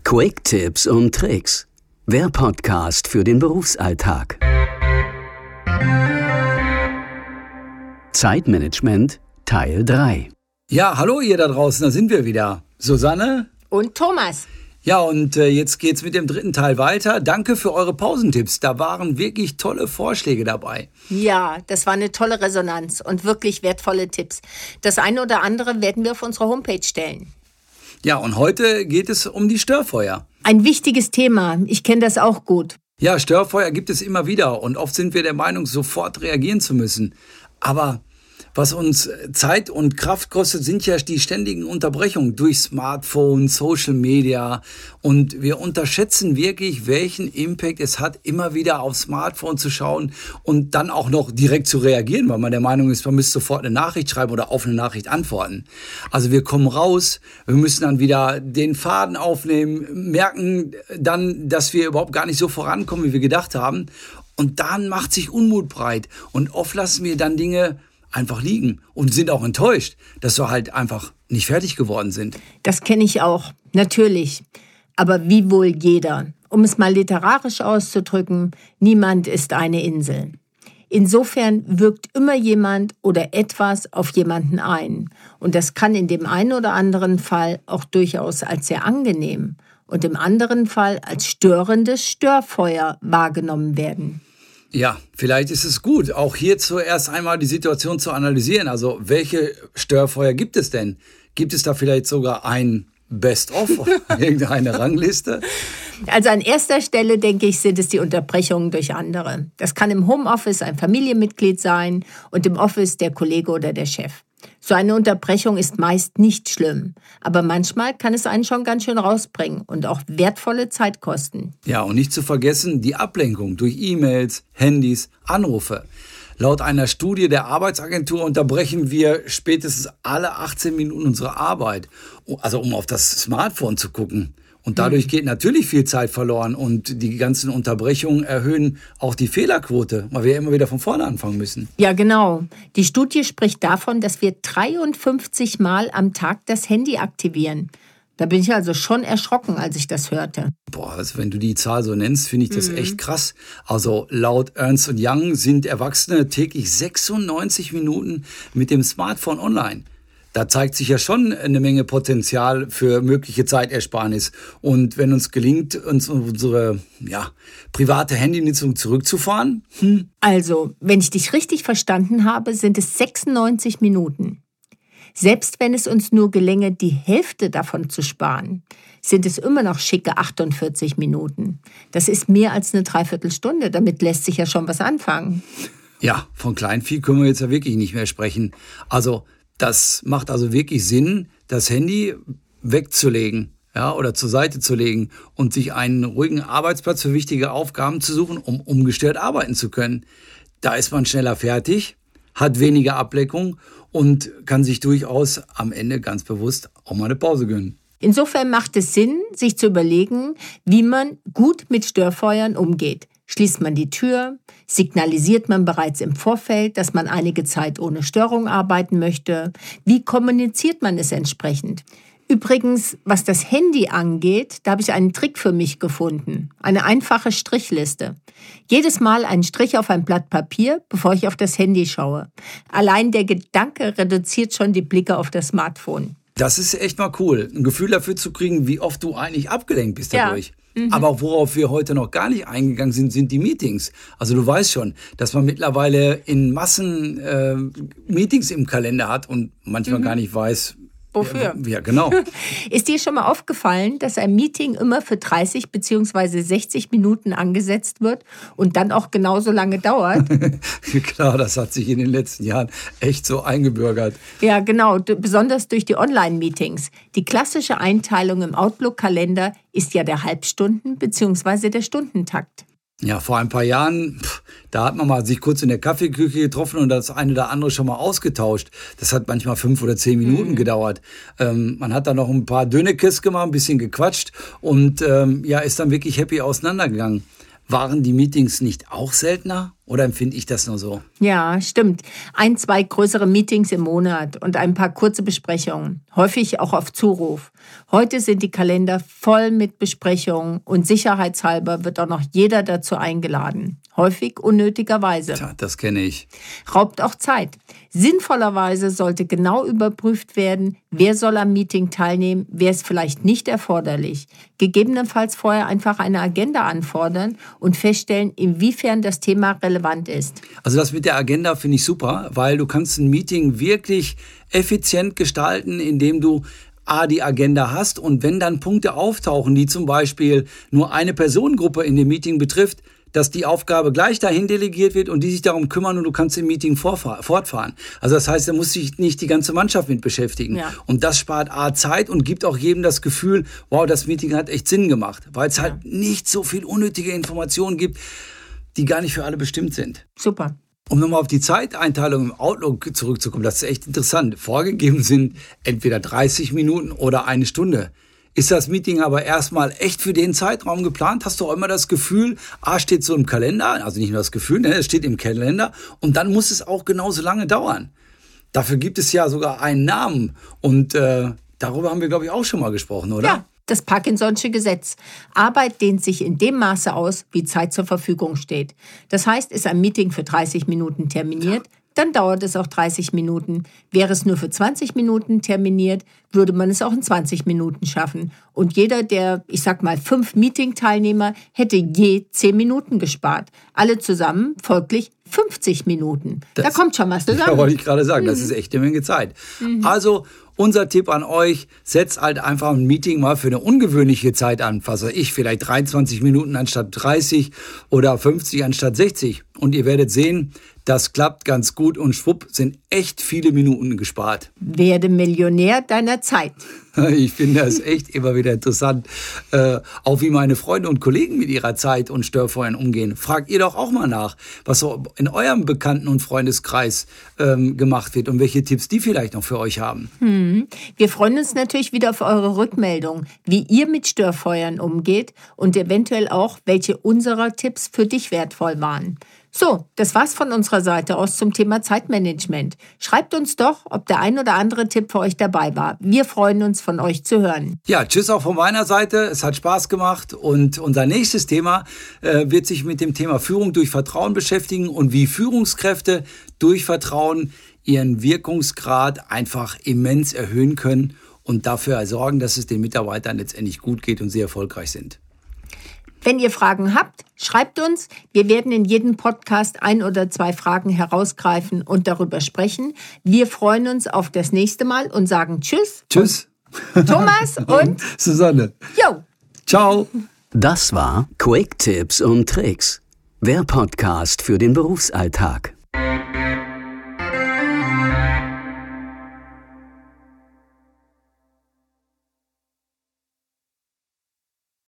Quick-Tipps und Tricks. Der Podcast für den Berufsalltag. Zeitmanagement Teil 3. Ja, hallo ihr da draußen, da sind wir wieder. Susanne? Und Thomas. Ja, und jetzt geht's mit dem dritten Teil weiter. Danke für eure Pausentipps. Da waren wirklich tolle Vorschläge dabei. Ja, das war eine tolle Resonanz und wirklich wertvolle Tipps. Das eine oder andere werden wir auf unsere Homepage stellen. Ja, und heute geht es um die Störfeuer. Ein wichtiges Thema. Ich kenne das auch gut. Ja, Störfeuer gibt es immer wieder und oft sind wir der Meinung, sofort reagieren zu müssen. Aber was uns Zeit und Kraft kostet, sind ja die ständigen Unterbrechungen durch Smartphone, Social Media. Und wir unterschätzen wirklich, welchen Impact es hat, immer wieder aufs Smartphone zu schauen und dann auch noch direkt zu reagieren, weil man der Meinung ist, man müsste sofort eine Nachricht schreiben oder auf eine Nachricht antworten. Also wir kommen raus, wir müssen dann wieder den Faden aufnehmen, merken dann, dass wir überhaupt gar nicht so vorankommen, wie wir gedacht haben. Und dann macht sich Unmut breit. Und oft lassen wir dann Dinge einfach liegen und sind auch enttäuscht, dass wir halt einfach nicht fertig geworden sind. Das kenne ich auch, natürlich. Aber wie wohl jeder. Um es mal literarisch auszudrücken, niemand ist eine Insel. Insofern wirkt immer jemand oder etwas auf jemanden ein. Und das kann in dem einen oder anderen Fall auch durchaus als sehr angenehm und im anderen Fall als störendes Störfeuer wahrgenommen werden. Ja, vielleicht ist es gut, auch hier zuerst einmal die Situation zu analysieren. Also, welche Störfeuer gibt es denn? Gibt es da vielleicht sogar ein Best-of, irgendeine Rangliste? Also an erster Stelle, denke ich, sind es die Unterbrechungen durch andere. Das kann im Homeoffice ein Familienmitglied sein und im Office der Kollege oder der Chef. So eine Unterbrechung ist meist nicht schlimm, aber manchmal kann es einen schon ganz schön rausbringen und auch wertvolle Zeit kosten. Ja, und nicht zu vergessen die Ablenkung durch E-Mails, Handys, Anrufe. Laut einer Studie der Arbeitsagentur unterbrechen wir spätestens alle 18 Minuten unsere Arbeit, also um auf das Smartphone zu gucken. Und dadurch geht natürlich viel Zeit verloren und die ganzen Unterbrechungen erhöhen auch die Fehlerquote, weil wir immer wieder von vorne anfangen müssen. Ja, genau. Die Studie spricht davon, dass wir 53 Mal am Tag das Handy aktivieren. Da bin ich also schon erschrocken, als ich das hörte. Boah, also wenn du die Zahl so nennst, finde ich das echt krass. Also laut Ernst & Young sind Erwachsene täglich 96 Minuten mit dem Smartphone online. Da zeigt sich ja schon eine Menge Potenzial für mögliche Zeitersparnis. Und wenn uns gelingt, uns unsere private Handynutzung zurückzufahren? Also, wenn ich dich richtig verstanden habe, sind es 96 Minuten. Selbst wenn es uns nur gelänge, die Hälfte davon zu sparen, sind es immer noch schicke 48 Minuten. Das ist mehr als eine Dreiviertelstunde. Damit lässt sich ja schon was anfangen. Ja, von Kleinvieh können wir jetzt ja wirklich nicht mehr sprechen. Also das macht also wirklich Sinn, das Handy wegzulegen, ja, oder zur Seite zu legen und sich einen ruhigen Arbeitsplatz für wichtige Aufgaben zu suchen, um ungestört arbeiten zu können. Da ist man schneller fertig, hat weniger Ablenkung und kann sich durchaus am Ende ganz bewusst auch mal eine Pause gönnen. Insofern macht es Sinn, sich zu überlegen, wie man gut mit Störfeuern umgeht. Schließt man die Tür? Signalisiert man bereits im Vorfeld, dass man einige Zeit ohne Störung arbeiten möchte? Wie kommuniziert man es entsprechend? Übrigens, was das Handy angeht, da habe ich einen Trick für mich gefunden. Eine einfache Strichliste. Jedes Mal einen Strich auf ein Blatt Papier, bevor ich auf das Handy schaue. Allein der Gedanke reduziert schon die Blicke auf das Smartphone. Das ist echt mal cool, ein Gefühl dafür zu kriegen, wie oft du eigentlich abgelenkt bist dadurch. Ja. Aber worauf wir heute noch gar nicht eingegangen sind, sind die Meetings. Also du weißt schon, dass man mittlerweile in Massen Meetings im Kalender hat und manchmal gar nicht weiß, wofür. Ja, genau. Ist dir schon mal aufgefallen, dass ein Meeting immer für 30 bzw. 60 Minuten angesetzt wird und dann auch genauso lange dauert? Klar, das hat sich in den letzten Jahren echt so eingebürgert. Ja, genau, besonders durch die Online-Meetings. Die klassische Einteilung im Outlook-Kalender ist ja der Halbstunden- bzw. der Stundentakt. Ja, vor ein paar Jahren, da hat man mal sich kurz in der Kaffeeküche getroffen und das eine oder andere schon mal ausgetauscht. Das hat manchmal 5 oder 10 Minuten gedauert. Man hat dann noch ein paar Dönekes gemacht, ein bisschen gequatscht und ist dann wirklich happy auseinandergegangen. Waren die Meetings nicht auch seltener Oder empfinde ich das nur so? Ja, stimmt. 1, 2 größere Meetings im Monat und ein paar kurze Besprechungen. Häufig auch auf Zuruf. Heute sind die Kalender voll mit Besprechungen und sicherheitshalber wird auch noch jeder dazu eingeladen. Häufig unnötigerweise. Tja, das kenne ich. Raubt auch Zeit. Sinnvollerweise sollte genau überprüft werden, wer soll am Meeting teilnehmen, wer ist vielleicht nicht erforderlich. Gegebenenfalls vorher einfach eine Agenda anfordern und feststellen, inwiefern das Thema relevant ist. Also das mit der Agenda finde ich super, weil du kannst ein Meeting wirklich effizient gestalten, indem du die Agenda hast und wenn dann Punkte auftauchen, die zum Beispiel nur eine Personengruppe in dem Meeting betrifft, dass die Aufgabe gleich dahin delegiert wird und die sich darum kümmern und du kannst im Meeting fortfahren. Also das heißt, da muss sich nicht die ganze Mannschaft mit beschäftigen. Ja. Und das spart Zeit und gibt auch jedem das Gefühl, wow, das Meeting hat echt Sinn gemacht, weil es halt nicht so viel unnötige Informationen gibt, die gar nicht für alle bestimmt sind. Super. Um nochmal auf die Zeiteinteilung im Outlook zurückzukommen, das ist echt interessant. Vorgegeben sind entweder 30 Minuten oder 1 Stunde. Ist das Meeting aber erstmal echt für den Zeitraum geplant? Hast du auch immer das Gefühl, steht so im Kalender, also nicht nur das Gefühl, es steht im Kalender und dann muss es auch genauso lange dauern. Dafür gibt es ja sogar einen Namen und darüber haben wir, glaube ich, auch schon mal gesprochen, oder? Ja, das Parkinson'sche Gesetz. Arbeit dehnt sich in dem Maße aus, wie Zeit zur Verfügung steht. Das heißt, ist ein Meeting für 30 Minuten terminiert, dann dauert es auch 30 Minuten. Wäre es nur für 20 Minuten terminiert, würde man es auch in 20 Minuten schaffen. Und jeder der, 5 Meeting-Teilnehmer hätte je 10 Minuten gespart. Alle zusammen folglich 50 Minuten. Da kommt schon was zusammen. Ja, wollte ich gerade sagen, das ist echt eine Menge Zeit. Also unser Tipp an euch, setzt halt einfach ein Meeting mal für eine ungewöhnliche Zeit an. Was weiß ich, vielleicht 23 Minuten anstatt 30 oder 50 anstatt 60. Und ihr werdet sehen, das klappt ganz gut und schwupp sind echt viele Minuten gespart. Werde Millionär deiner Zeit. Ich finde das echt immer wieder interessant, auch wie meine Freunde und Kollegen mit ihrer Zeit und Störfeuern umgehen. Fragt ihr doch auch mal nach, was so in eurem Bekannten- und Freundeskreis gemacht wird und welche Tipps die vielleicht noch für euch haben. Wir freuen uns natürlich wieder auf eure Rückmeldung, wie ihr mit Störfeuern umgeht und eventuell auch, welche unserer Tipps für dich wertvoll waren. So, das war's von unserer Seite aus zum Thema Zeitmanagement. Schreibt uns doch, ob der ein oder andere Tipp für euch dabei war. Wir freuen uns, von euch zu hören. Ja, tschüss auch von meiner Seite. Es hat Spaß gemacht und unser nächstes Thema wird sich mit dem Thema Führung durch Vertrauen beschäftigen und wie Führungskräfte durch Vertrauen ihren Wirkungsgrad einfach immens erhöhen können und dafür sorgen, dass es den Mitarbeitern letztendlich gut geht und sie erfolgreich sind. Wenn ihr Fragen habt, schreibt uns. Wir werden in jedem Podcast 1 oder 2 Fragen herausgreifen und darüber sprechen. Wir freuen uns auf das nächste Mal und sagen Tschüss. Tschüss. Thomas und Susanne. Jo. Ciao. Das war Quick Tipps und Tricks, der Podcast für den Berufsalltag.